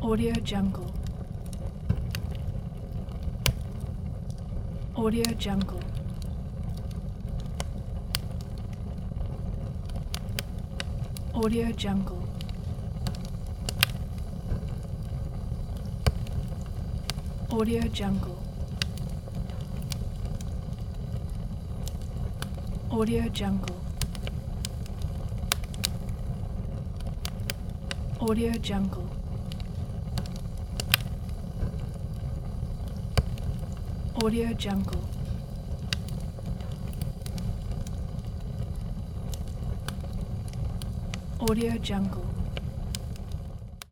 Audio Jungle. Audio Jungle. Audio Jungle. Audio Jungle. Audio Jungle. Audio Jungle. Audio Jungle. Audio Jungle.